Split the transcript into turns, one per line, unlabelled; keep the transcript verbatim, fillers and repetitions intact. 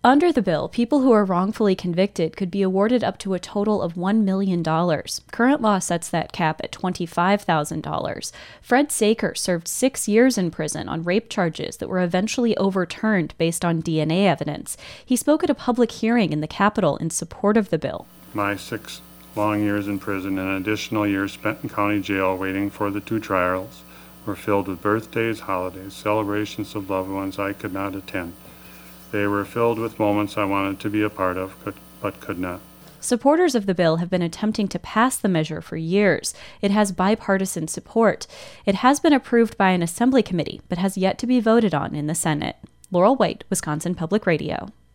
Under the bill, people who are wrongfully convicted could be awarded up to a total of one million dollars. Current law sets that cap at twenty-five thousand dollars. Fred Saker served six years in prison on rape charges that were eventually overturned based on D N A evidence. He spoke at a public hearing in the Capitol in support of the bill.
My six long years in prison and additional years spent in county jail waiting for the two trials were filled with birthdays, holidays, celebrations of loved ones I could not attend. They were filled with moments I wanted to be a part of, but could not.
Supporters of the bill have been attempting to pass the measure for years. It has bipartisan support. It has been approved by an assembly committee, but has yet to be voted on in the Senate. Laurel White, Wisconsin Public Radio.